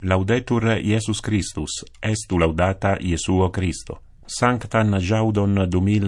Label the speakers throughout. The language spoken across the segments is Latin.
Speaker 1: Laudetur Iesus Christus, estu laudata Iesuo Christo. Sanctan jaudon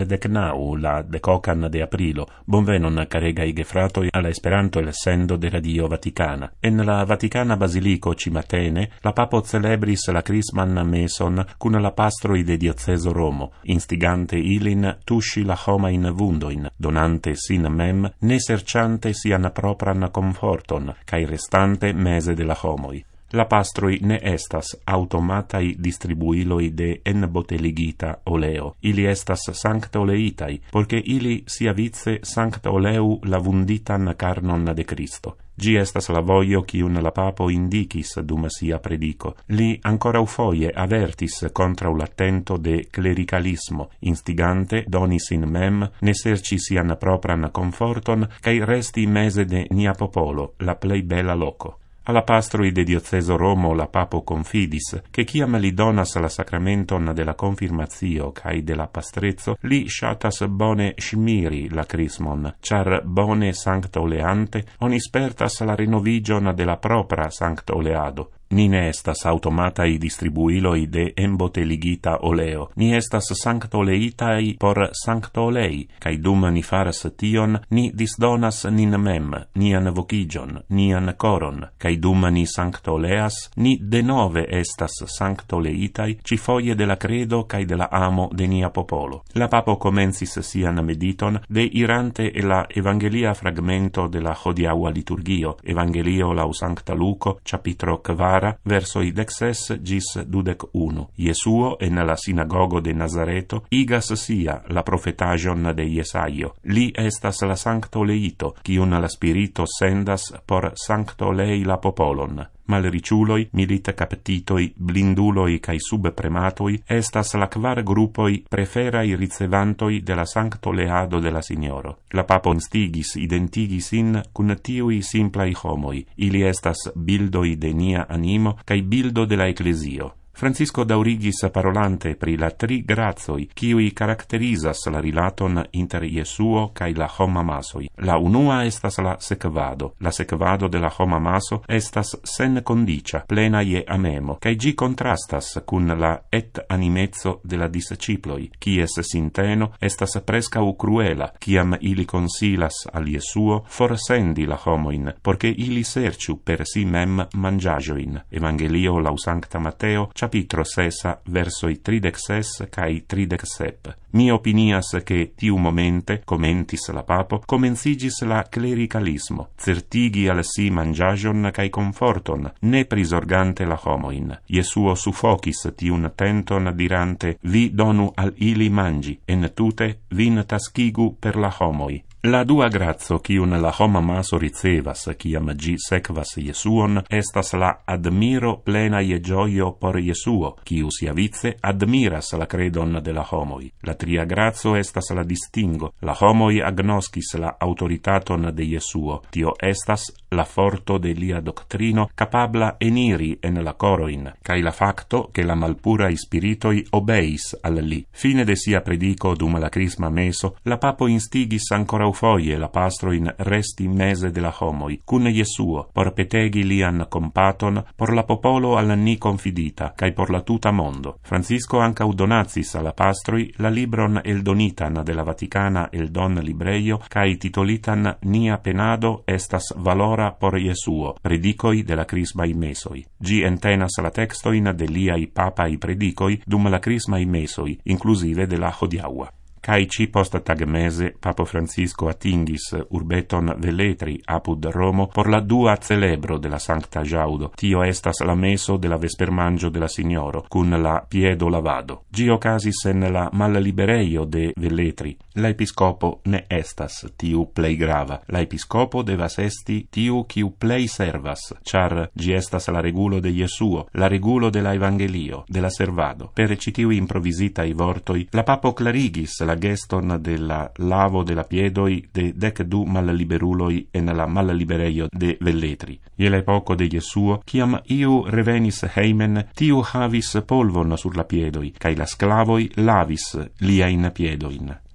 Speaker 1: 2019, la decocan de aprilo, bonvenon caregai gefratoi alla Esperanto el sendo de Radio Vaticana. En la Vaticana Basilico cimatene, la papo celebris la Chrisman meson cun la pastroi de dioceso Romo, instigante ilin tusci la homain vundoin, donante sin mem, ne serciante sian propran comforton, cae restante mese de la homoi. La pastroi ne estas automatai distribuiloi de enboteligita oleo. Ili estas sancta oleitai, porque ili sia vice sancta oleu la vunditan carnon de Cristo. Gi estas la voio cium la papo indicis dum sia predico. Li ancora ufoie avertis contra l'attento de clericalismo, instigante donis in mem, ne serci sian propran conforton, cae resti mese de nia popolo, la plei bella loco. Alla pastroi de dioceso Romo la papo confidis, che ciam li donas la sacramenton de la confirmatio cae de la pastrezzo, li shatas bone smiri la crismon, char bone sancta oleante, oni spertas la renovigion de la propra sancta oleado. Ni ne estas automatai distribuiloi de emboteligita oleo, ni estas sancta oleitai por sancta olei, cae dum ni faras tion, ni disdonas nin mem, nian vocigion, nian coron, cae dum ni sancta oleas, ni denove estas sancta oleitai, cifoie de la credo cae de la amo de nia popolo. La papo comencis sian mediton de irante e la evangelia fragmento de la hodiaua liturgio, Evangelio lau Sancta Luco, capitro 4, versoi 16 gis 21. Iesuo en la sinagogo de Nazareto igas sia la profetagion de Jesaio. Li estas la sancta oleito, cium la spirito sendas por sancta olei la popolon. Malriciuloi, milita captitoi, blinduloi cae subprematoi estas la 4 gruppoi preferai ricevantoi de la sancto oleado de la Signoro. La papo instigis identigis in cun tiui simplai homoi. Ili estas bildoi de nia animo cae bildo de la Ecclesio. Francisco daurigis parolante pri la 3 grazoi, ciui caracterizas la rilaton inter Iesuo cae la homa masoi. La unua estas la sekvado. La sekvado de la homa maso estas sen condicia, plena je amemo, cae gi contrastas cun la et animezzo de la disciploi, cies sinteno estas prescau cruela, ciam ili consilas al Iesuo forsendi la homoin, porque ili serciu per si mem mangiagioin. Evangelio lau Sancta Mateo, capitro 6, versoi 36 cae 37. Mi opinias che tiu momente, commentis la papo, comencigis la clericalismo, certigi al si mangiagion cae conforton, ne prisorgante la homoin. Iesuo suffocis tiun tenton dirante, vi donu al ili mangi, en tute vin tascigu per la homoi. La dua grazo cium la homa maso ricevas, ciam gi sequas Iesuon, estas la admiro plena je gioio por Iesuo, ciu sia vice admiras la credon de la homoi. La tria grazo estas la distingo. La homoi agnoscis la autoritaton de Iesuo. Tio estas la forto de lia doctrino capabla eniri en la coroin, cae la facto che la malpurai spiritoi obeis al li. Fine de sia predico dum la crisma meso, la papo instigis ancora foie la pastroin resti mese de la homoi, cun Iesuo, por petegi lian compaton, por la popolo al ni confidita, cae por la tuta mondo. Francisco ancau donazis alla pastroi la libron el donitan de la Vaticana el don libreio, cae titolitan Nia penado estas valora por Iesuo, predicoi de la crismai mesoi. Gi entenas la textoin de liai papai predicoi dum la crismai mesoi, inclusive de la hodiaua. Cae ci post tagmese Papo Francisco atingis urbeton Velletri apud Romo por la 2 celebro de la Sancta Jaudo. Tio estas la meso de la vespermangio de la Signoro, cun la piedo lavado. Gi ocasis en la mallibereio de Velletri. La episcopo ne estas tiu plei grava. La episcopo devas esti tiu kiu plei servas, char gi estas la regulo de Iesuo, la regulo de la Evangelio, de la servado. Per citiu improvisitai vortoi, la Papo clarigis la geston de la lavo de la piedoi de 12 malliberuloi en la mallibereio de Velletri. Je la epoco de Iesuo, ciam iu revenis heimen, tiu havis polvon sur la piedoi, cae la sclavoi lavis liain piedoin.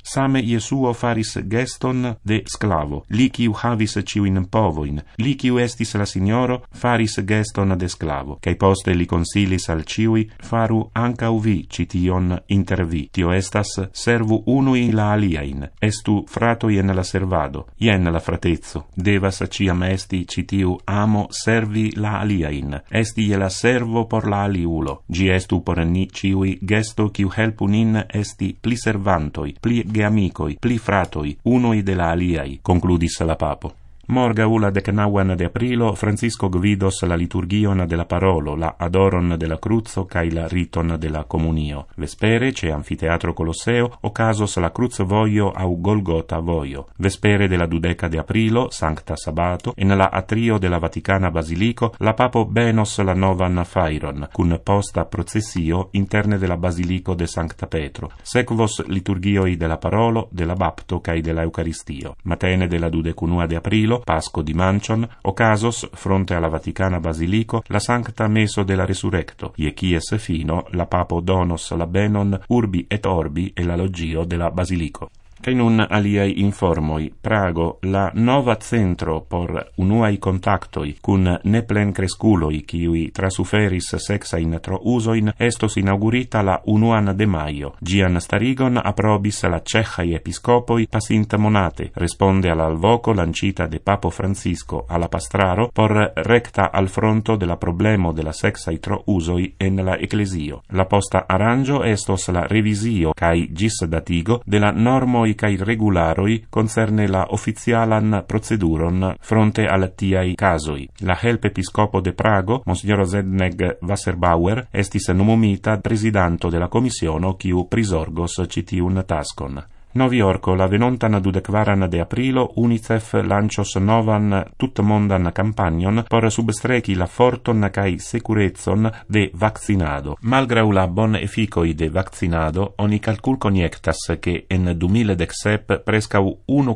Speaker 1: same Iesuo faris geston de sclavo, li quiu havis ciuin povoin, li quiu estis la signoro faris geston de sclavo, cae poste li consilis al ciui, faru ancau vi cition inter vi, tio estas servu unui la aliain, estu fratoi en la servado, jen la fratezzo, devas ciam esti citiu amo servi la aliain, esti la servo por la aliulo, gi estu por ni ciui gesto quiu helpu nin esti pli servantoi, pli geamicoi, pli fratoi, unui de la aliai, concludis la papo. Morgau la 19 de aprilo Francisco gvidos la liturgion de la parolo, la adoron de la cruzo cae la riton de la comunio. Vespere, ce Anfiteatro Colosseo, ocasos la cruz voio au Golgota voio. Vespere de la 12 de aprilo, Sancta Sabato, en la atrio de la Vaticana Basilico, la papo benos la novan fairon, cun posta processio interne de la Basilico de Sancta Petro. Sequos liturgioi de la parolo, de la bapto cae de la Eucaristio. Matene de la 21 de aprilo, Pasco dimancion, ocasos, fronte alla Vaticana Basilico, la Sancta Meso de la Resurrecto, ie quies fino la papo donos la benon urbi et orbi e la logio de la Basilico. Cae nun aliai informoi, Prago, la nova centro por unuai contactoi cun ne plen cresculoi kiui trasuferis sexain tro usoin estos inaugurita la 1 de maio. Gian starigon aprobis la cechai episcopoi pasint monate, responde al alvoco lancita de Papo Francisco alla pastraro por recta al fronto de la problemo de la sexai tro usoi en la ecclesio. La posta arrangio estos la revisio cae gis datigo de la normoi cae regularoi concerne la officialan proceduron fronte al tiai casoi. La help episcopo de Prago, Monsignor Zedneg Wasserbauer, estis nomumita presidanto de la commissiono quiu prisorgos citiun taskon. Novi Yorko, la venontan 24 de aprilo, UNICEF lancios novan tutmondan campagnon por substreci la forton cae securezzon de vaccinado. Malgrau la bon efficoi de vaccinado, oni calcul coniectas che en 2017 prescau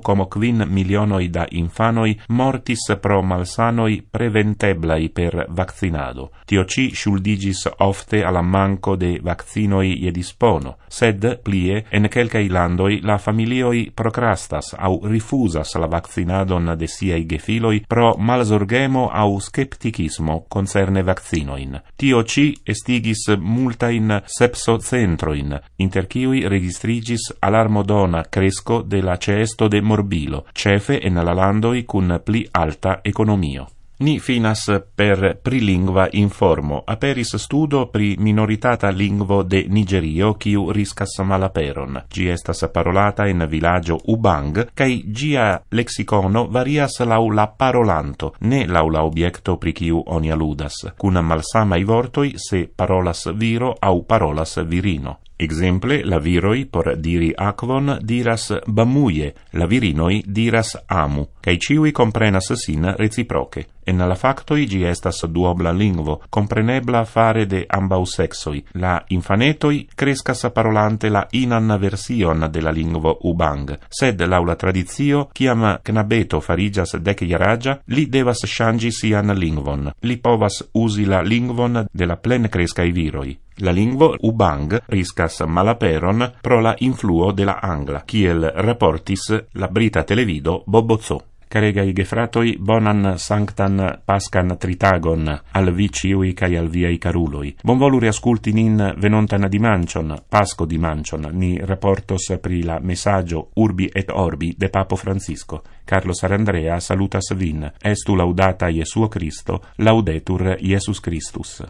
Speaker 1: 1,5 milionoi da infanoi mortis pro malsanoi preventeblai per vaccinado. Tio ci shuldigis ofte alla manco de vaccinoi je dispono, sed plie en quelcai landoi la familioi procrastas au rifusas la vaccinadon de siai gefiloi pro malsorgemo au skepticismo concerne vaccinoin. Tio ci estigis multain sepsocentroin, inter ciui registrigis alarmodona cresco de la ceesto de morbilo, cefe en la landoi cun pli alta economio. Ni finas per prilingva informo. Aperis studo pri minoritata lingvo de Nigerio quiu riscas malaperon. Gi estas parolata in villaggio Ubang, cae gia lexicono varias lau la parolanto, ne lau la obiecto pri quiu oni aludas, cun malsamai vortoi se parolas viro au parolas virino. Exemple, la viroi por diri aquon diras bamuie, la virinoi diras amu, cae ciui comprenas sin reciproce. En la factoi gi estas duobla lingvo, comprenebla fare de ambau sexoi. La infanetoi crescas parolante la inan version de la lingvo Ubang, sed laula tradizio, ciam knabeto farigas 10 jaragia, li devas changi sian lingvon. Li povas usi la lingvon de la plen crescai viroi. La lingvo Ubang riscas malaperon pro la influo de la angla, kiel raportis la brita televido Bobozzo. Caregai gefratoi, bonan sanctan pascan tritagon al vi ciui cae al viei caruloi. Bonvolu reasculti nin venontan dimancion, Pasco dimancion, ni raportos pri la messaggio Urbi et Orbi de Papo Francisco. Carlo Sarandrea salutas vin. Estu laudata Iesuo Cristo, laudetur Iesus Christus.